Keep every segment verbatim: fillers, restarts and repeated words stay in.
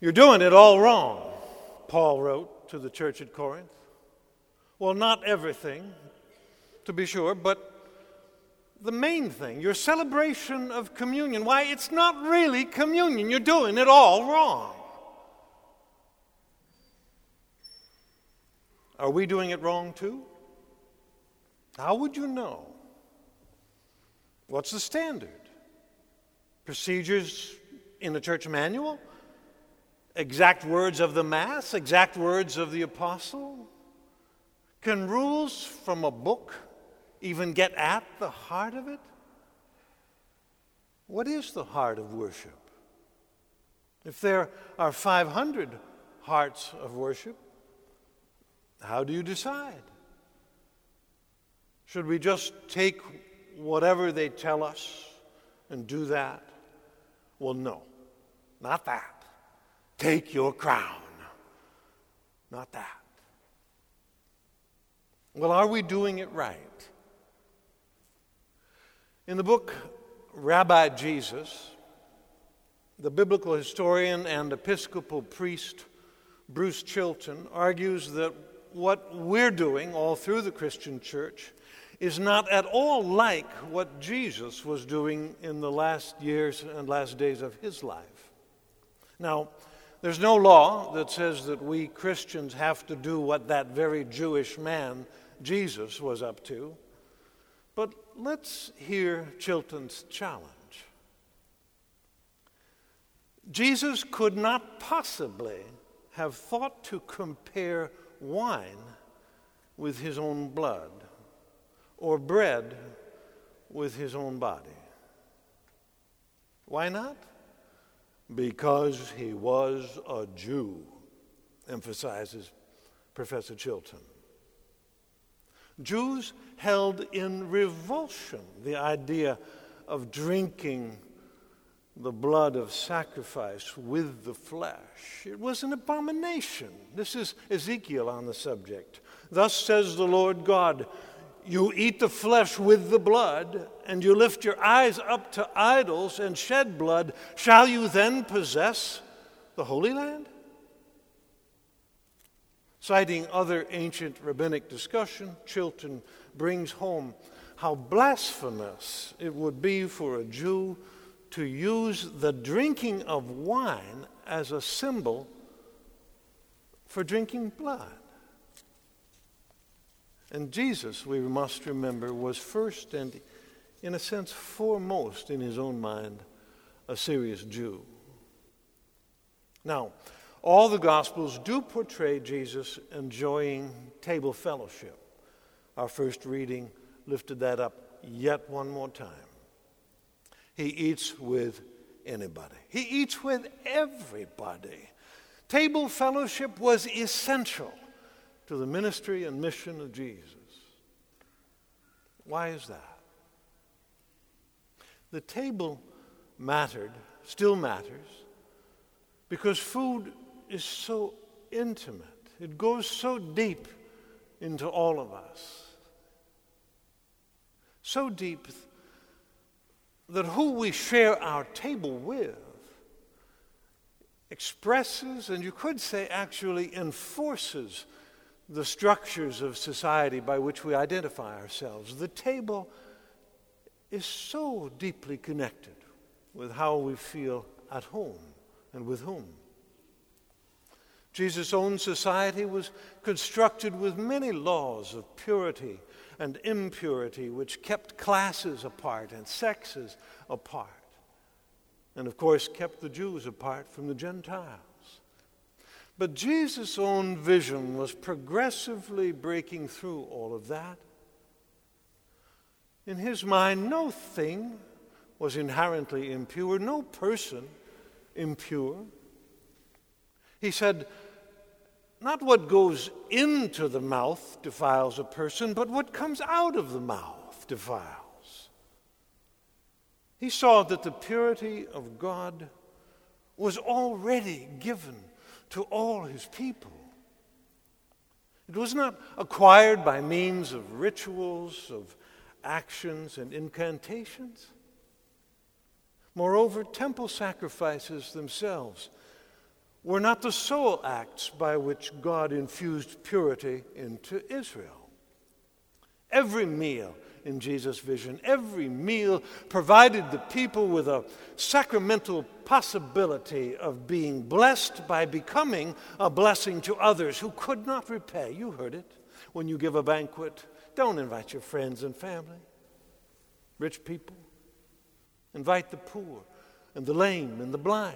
You're doing it all wrong, Paul wrote to the church at Corinth. Well, not everything, to be sure, but the main thing, your celebration of communion. Why, it's not really communion. You're doing it all wrong. Are we doing it wrong too? How would you know? What's the standard? Procedures in the church manual? Exact words of the Mass? Exact words of the apostle? Can rules from a book even get at the heart of it? What is the heart of worship? If there are five hundred hearts of worship, how do you decide? Should we just take whatever they tell us and do that? Well, no, not that. Take your crown. Not that. Well, are we doing it right? In the book Rabbi Jesus, the biblical historian and Episcopal priest Bruce Chilton argues that what we're doing all through the Christian church is not at all like what Jesus was doing in the last years and last days of his life. Now, there's no law that says that we Christians have to do what that very Jewish man Jesus was up to. But let's hear Chilton's challenge. Jesus could not possibly have thought to compare wine with his own blood or bread with his own body. Why not? Because he was a Jew, emphasizes Professor Chilton. Jews held in revulsion the idea of drinking the blood of sacrifice with the flesh. It was an abomination. This is Ezekiel on the subject. Thus says the Lord God, you eat the flesh with the blood, and you lift your eyes up to idols and shed blood. Shall you then possess the Holy Land? Citing other ancient rabbinic discussion, Chilton brings home how blasphemous it would be for a Jew to use the drinking of wine as a symbol for drinking blood. And Jesus, we must remember, was first and, in a sense, foremost in his own mind, a serious Jew. Now, all the Gospels do portray Jesus enjoying table fellowship. Our first reading lifted that up yet one more time. He eats with anybody. He eats with everybody. Table fellowship was essential to the ministry and mission of Jesus. Why is that? The table mattered, still matters, because food is so intimate. It goes so deep into all of us. So deep that who we share our table with expresses, and you could say actually enforces, the structures of society by which we identify ourselves. The table is so deeply connected with how we feel at home and with whom. Jesus' own society was constructed with many laws of purity and impurity, which kept classes apart and sexes apart, and of course kept the Jews apart from the Gentiles. But Jesus' own vision was progressively breaking through all of that. In his mind, no thing was inherently impure, no person impure. He said, not what goes into the mouth defiles a person, but what comes out of the mouth defiles. He saw that the purity of God was already given to all his people. It was not acquired by means of rituals, of actions and incantations. Moreover, temple sacrifices themselves were not the sole acts by which God infused purity into Israel. Every meal in Jesus' vision, every meal provided the people with a sacramental possibility of being blessed by becoming a blessing to others who could not repay. You heard it. When you give a banquet, don't invite your friends and family, rich people. Invite the poor and the lame and the blind.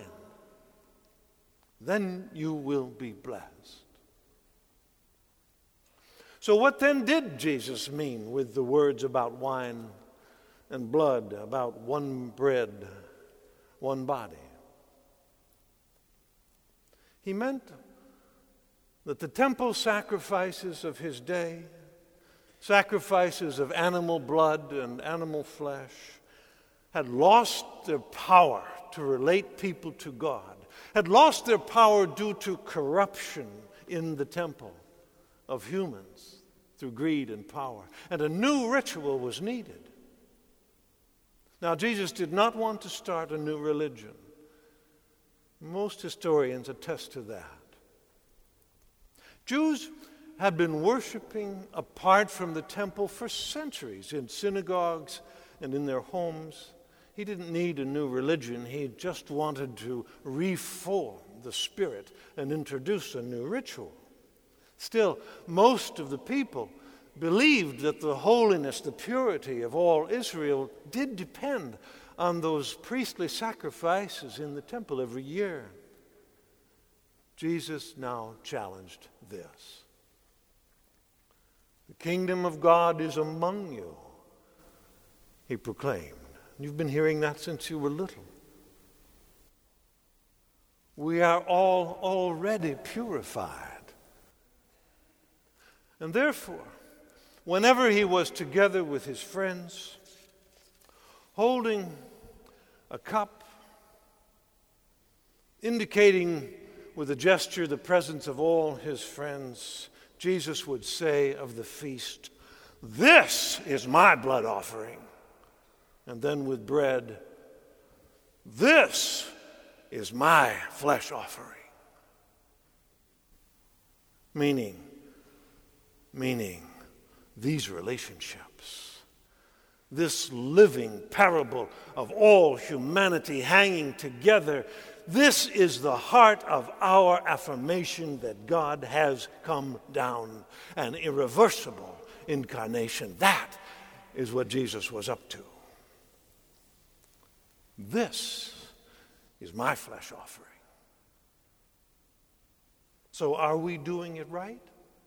Then you will be blessed. So what then did Jesus mean with the words about wine and blood, about one bread, one body? He meant that the temple sacrifices of his day, sacrifices of animal blood and animal flesh, had lost their power to relate people to God, had lost their power due to corruption in the temple of humans through greed and power. And a new ritual was needed. Now, Jesus did not want to start a new religion. Most historians attest to that. Jews had been worshiping apart from the temple for centuries in synagogues and in their homes. He didn't need a new religion. He just wanted to reform the spirit and introduce a new ritual. Still, most of the people believed that the holiness, the purity of all Israel did depend on those priestly sacrifices in the temple every year. Jesus now challenged this. The kingdom of God is among you, he proclaimed. You've been hearing that since you were little. We are all already purified. And therefore, whenever he was together with his friends, holding a cup, indicating with a gesture the presence of all his friends, Jesus would say of the feast, "This is my blood offering." And then with bread, "This is my flesh offering." Meaning, meaning these relationships, this living parable of all humanity hanging together, this is the heart of our affirmation that God has come down, an irreversible incarnation. That is what Jesus was up to. This is my flesh offering. So are we doing it right?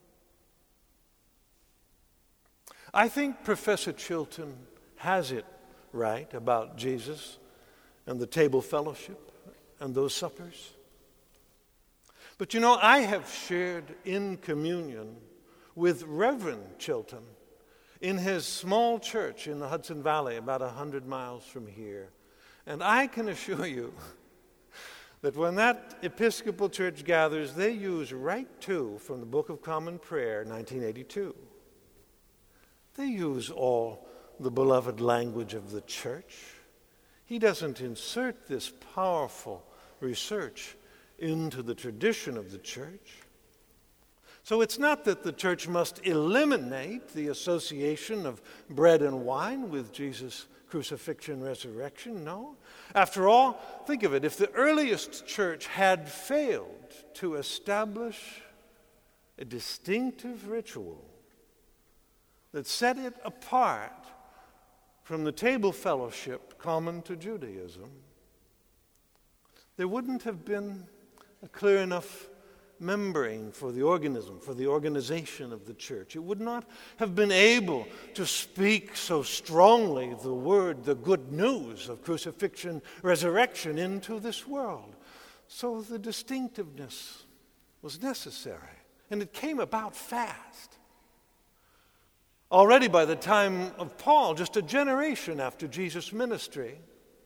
I think Professor Chilton has it right about Jesus and the table fellowship and those suppers. But you know, I have shared in communion with Reverend Chilton in his small church in the Hudson Valley, about a hundred miles from here. And I can assure you that when that Episcopal church gathers, they use Rite two from the Book of Common Prayer, nineteen eighty-two. They use all the beloved language of the church. He doesn't insert this powerful research into the tradition of the church. So it's not that the church must eliminate the association of bread and wine with Jesus' crucifixion, resurrection. No. After all, think of it. If the earliest church had failed to establish a distinctive ritual that set it apart from the table fellowship common to Judaism, there wouldn't have been a clear enough membrane for the organism, for the organization of the church. It would not have been able to speak so strongly the word, the good news of crucifixion, resurrection into this world. So the distinctiveness was necessary, and it came about fast. Already by the time of Paul, just a generation after Jesus' ministry,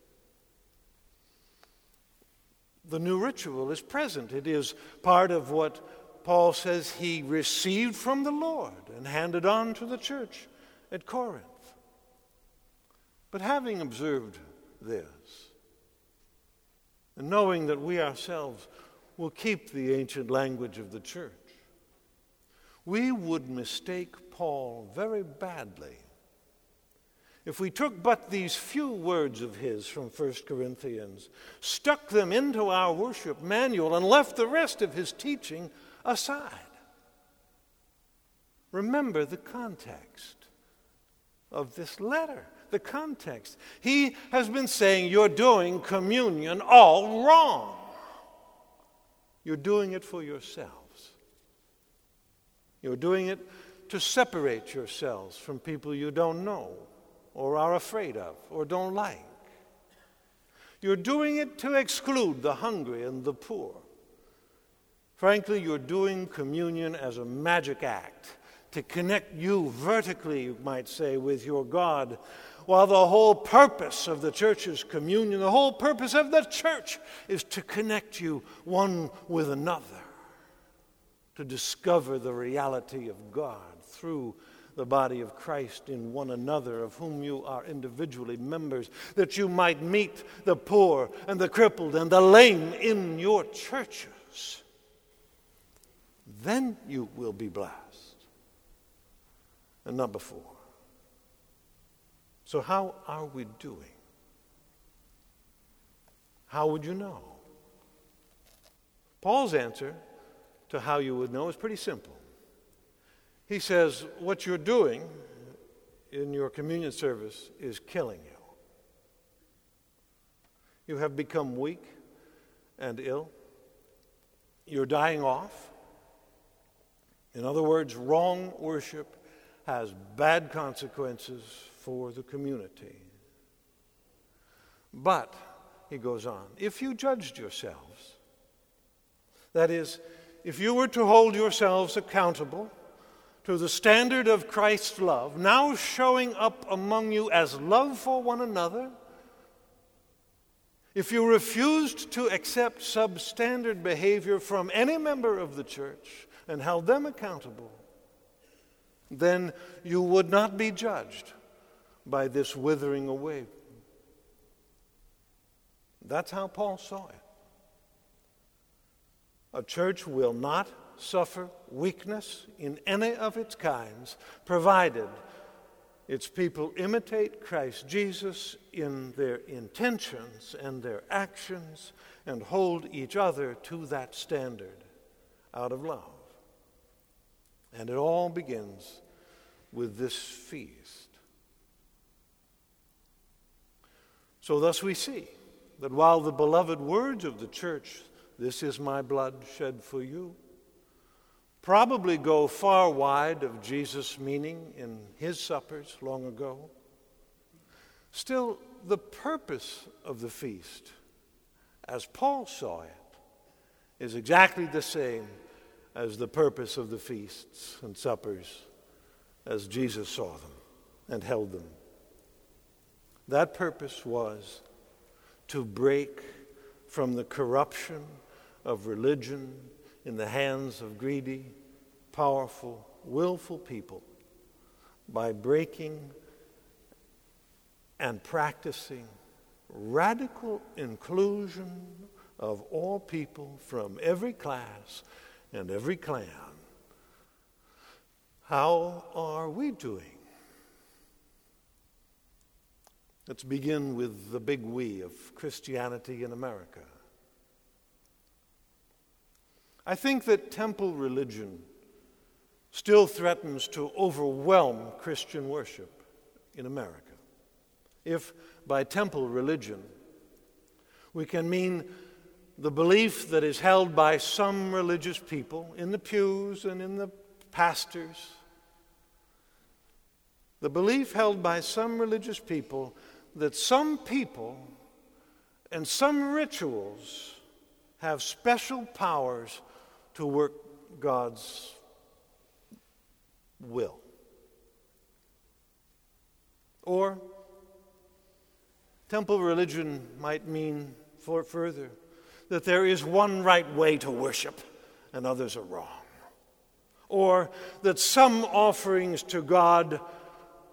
the new ritual is present. It is part of what Paul says he received from the Lord and handed on to the church at Corinth. But having observed this, and knowing that we ourselves will keep the ancient language of the church. We would mistake Paul very badly if we took but these few words of his from First Corinthians, stuck them into our worship manual, and left the rest of his teaching aside. Remember the context of this letter. The context. He has been saying you're doing communion all wrong. You're doing it for yourselves. You're doing it to separate yourselves from people you don't know or are afraid of or don't like. You're doing it to exclude the hungry and the poor. Frankly, you're doing communion as a magic act to connect you vertically, you might say, with your God, while the whole purpose of the church's communion, the whole purpose of the church is to connect you one with another, to discover the reality of God through the body of Christ in one another, of whom you are individually members, that you might meet the poor and the crippled and the lame in your churches. Then you will be blessed, and not before. So how are we doing? How would you know? Paul's answer to how you would know is pretty simple. He says, what you're doing in your communion service is killing you. You have become weak and ill. You're dying off. In other words, wrong worship has bad consequences for the community. But, he goes on, if you judged yourselves, that is, if you were to hold yourselves accountable to the standard of Christ's love, now showing up among you as love for one another, if you refused to accept substandard behavior from any member of the church and held them accountable, then you would not be judged by this withering away. That's how Paul saw it. A church will not suffer weakness in any of its kinds, provided its people imitate Christ Jesus in their intentions and their actions and hold each other to that standard out of love. And it all begins with this feast. So thus we see that while the beloved words of the church, "This is my blood shed for you," probably go far wide of Jesus' meaning in his suppers long ago, still the purpose of the feast, as Paul saw it, is exactly the same as the purpose of the feasts and suppers as Jesus saw them and held them. That purpose was to break from the corruption of religion in the hands of greedy, powerful, willful people by breaking and practicing radical inclusion of all people from every class and every clan. How are we doing? Let's begin with the big we of Christianity in America. I think that temple religion still threatens to overwhelm Christian worship in America. If by temple religion we can mean the belief that is held by some religious people in the pews and in the pastors, the belief held by some religious people that some people and some rituals have special powers to work God's will. Or temple religion might mean, for further, that there is one right way to worship and others are wrong. Or that some offerings to God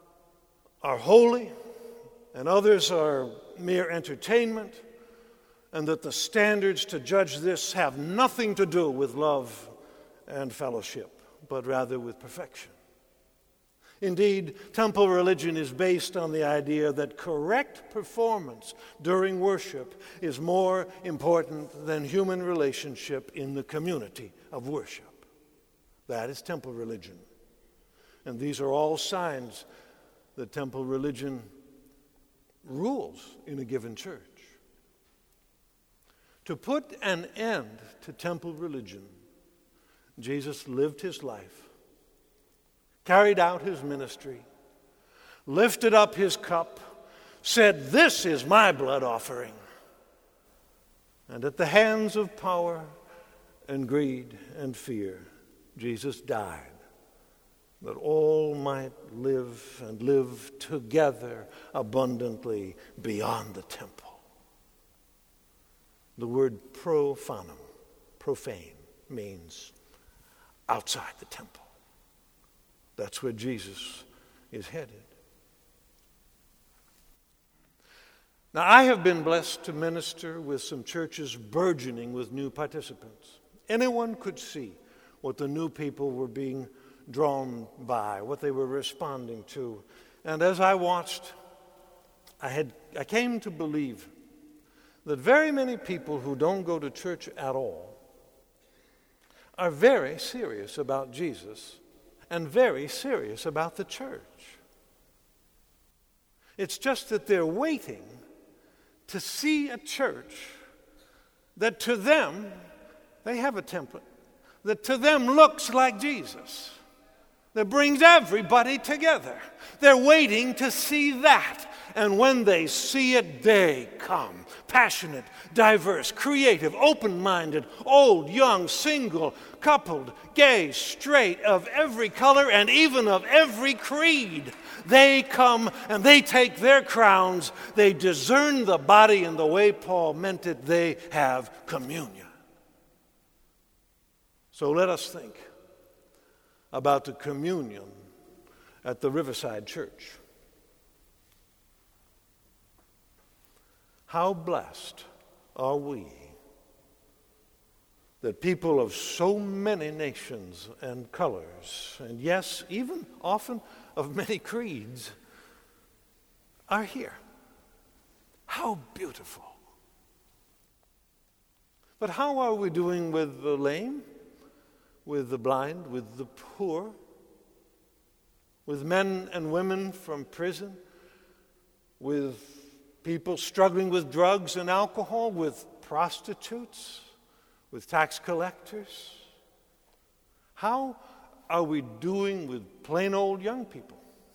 are holy and others are mere entertainment, and that the standards to judge this have nothing to do with love and fellowship, but rather with perfection. Indeed, temple religion is based on the idea that correct performance during worship is more important than human relationship in the community of worship. That is temple religion. And these are all signs that temple religion rules in a given church. To put an end to temple religion, Jesus lived his life, carried out his ministry, lifted up his cup, said, "This is my blood offering." And at the hands of power and greed and fear, Jesus died, that all might live and live together abundantly beyond the temple. The word profanum, profane, means outside the temple. That's where Jesus is headed. Now, I have been blessed to minister with some churches burgeoning with new participants. Anyone could see what the new people were being drawn by, what they were responding to. And as I watched, I had I came to believe that very many people who don't go to church at all are very serious about Jesus and very serious about the church. It's just that they're waiting to see a church that to them, they have a template, that to them looks like Jesus, that brings everybody together. They're waiting to see that. And when they see it, they come. Passionate, diverse, creative, open-minded, old, young, single, coupled, gay, straight, of every color and even of every creed. They come and they take their crowns. They discern the body in the way Paul meant it. They have communion. So let us think about the communion at the Riverside Church. How blessed are we that people of so many nations and colors, and yes, even often of many creeds, are here. How beautiful. But how are we doing with the lame, with the blind, with the poor, with men and women from prison, with people struggling with drugs and alcohol, with prostitutes, with tax collectors? How are we doing with plain old young people?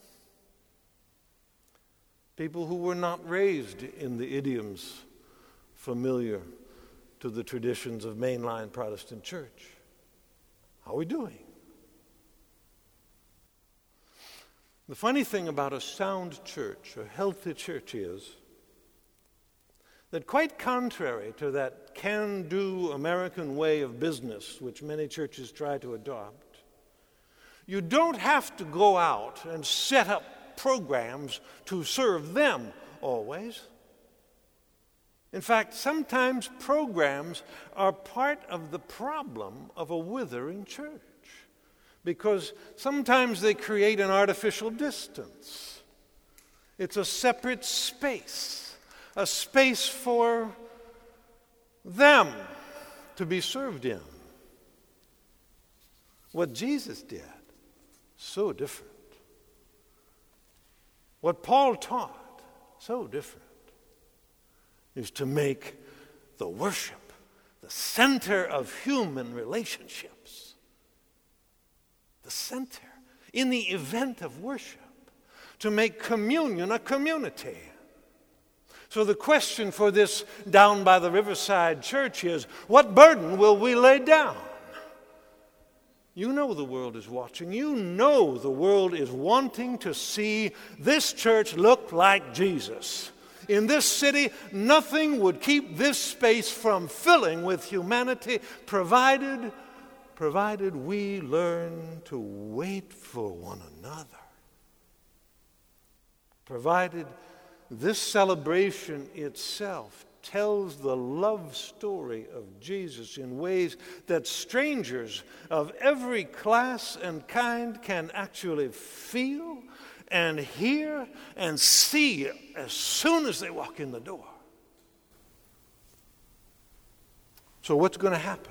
People who were not raised in the idioms familiar to the traditions of mainline Protestant church. How are we doing? The funny thing about a sound church, a healthy church, is that quite contrary to that can-do American way of business, which many churches try to adopt, you don't have to go out and set up programs to serve them always. In fact, sometimes programs are part of the problem of a withering church, because sometimes they create an artificial distance. It's a separate space. A space for them to be served in. What Jesus did, so different. What Paul taught, so different, is to make the worship the center of human relationships. The center, in the event of worship, to make communion a community. So the question for this down by the Riverside Church is, what burden will we lay down? You know the world is watching. You know the world is wanting to see this church look like Jesus. In this city, nothing would keep this space from filling with humanity, provided, provided we learn to wait for one another. Provided this celebration itself tells the love story of Jesus in ways that strangers of every class and kind can actually feel and hear and see as soon as they walk in the door. So what's going to happen?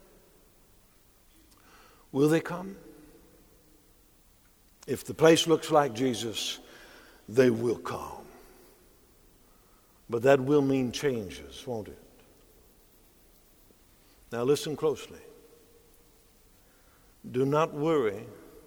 Will they come? If the place looks like Jesus, they will come. But that will mean changes, won't it? Now listen closely. Do not worry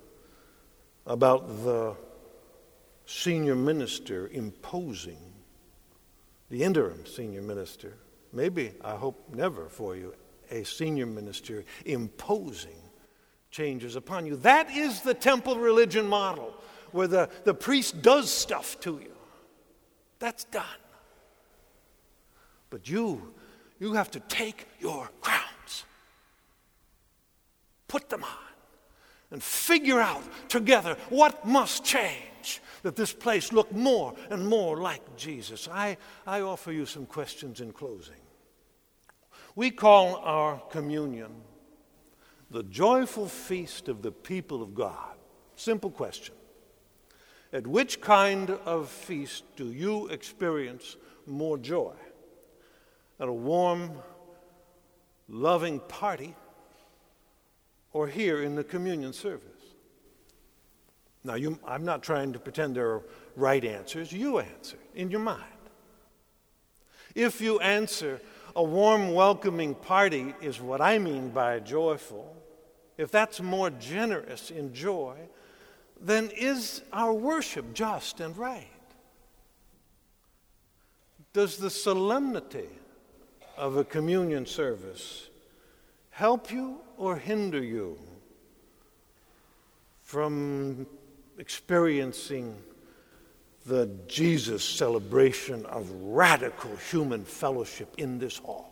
about the senior minister imposing, the interim senior minister, maybe, I hope never for you, a senior minister imposing changes upon you. That is the temple religion model, where the, the priest does stuff to you. That's done. But you, you have to take your crowns, put them on, and figure out together what must change that this place look more and more like Jesus. I, I offer you some questions in closing. We call our communion the joyful feast of the people of God. Simple question. At which kind of feast do you experience more joy? At a warm, loving party, or here in the communion service? Now, you, I'm not trying to pretend there are right answers. You answer in your mind. If you answer, a warm, welcoming party is what I mean by joyful, if that's more generous in joy, then is our worship just and right? Does the solemnity of a communion service help you or hinder you from experiencing the Jesus celebration of radical human fellowship in this hall?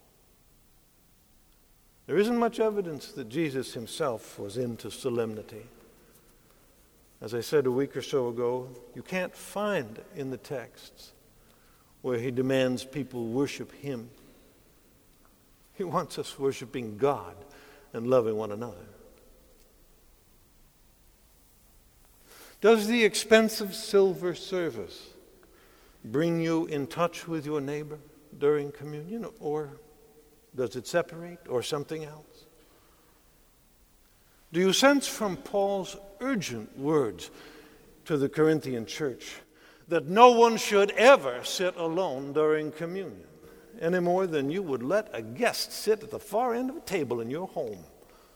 There isn't much evidence that Jesus himself was into solemnity. As I said a week or so ago, you can't find in the texts where he demands people worship him. He wants us worshiping God and loving one another. Does the expensive silver service bring you in touch with your neighbor during communion, or does it separate, or something else? Do you sense from Paul's urgent words to the Corinthian church that no one should ever sit alone during communion, any more than you would let a guest sit at the far end of a table in your home?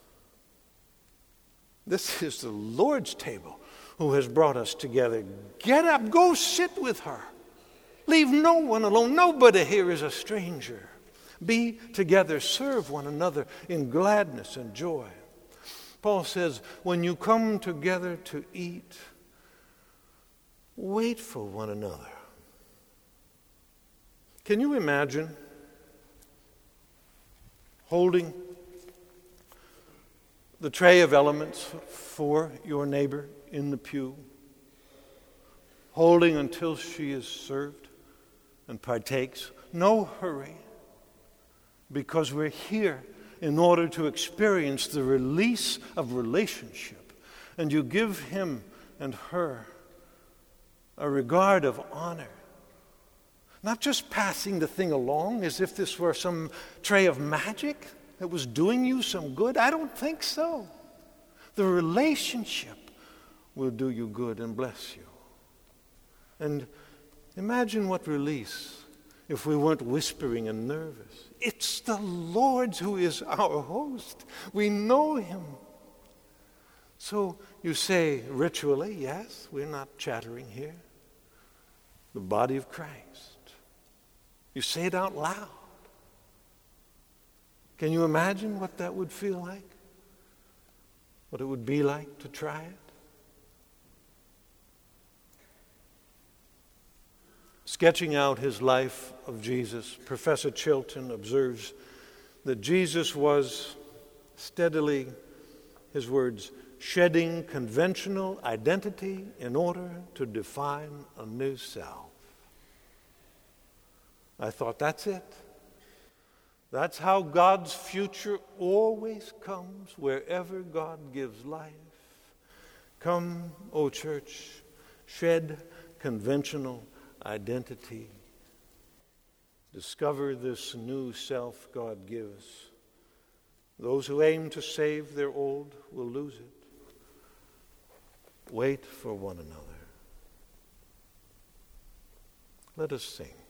This is the Lord's table who has brought us together. Get up, go sit with her. Leave no one alone. Nobody here is a stranger. Be together, serve one another in gladness and joy. Paul says, when you come together to eat, wait for one another. Can you imagine holding the tray of elements for your neighbor in the pew, holding until she is served and partakes? No hurry, because we're here in order to experience the release of relationship. And you give him and her a regard of honor. Not just passing the thing along as if this were some tray of magic that was doing you some good. I don't think so. The relationship will do you good and bless you. And imagine what release if we weren't whispering and nervous. It's the Lord who is our host. We know him. So you say ritually, yes, we're not chattering here. The body of Christ. You say it out loud. Can you imagine what that would feel like? What it would be like to try it? Sketching out his life of Jesus, Professor Chilton observes that Jesus was steadily, his words, shedding conventional identity in order to define a new self. I thought, that's it. That's how God's future always comes wherever God gives life. Come, O church, shed conventional identity. Discover this new self God gives. Those who aim to save their old will lose it. Wait for one another. Let us sing.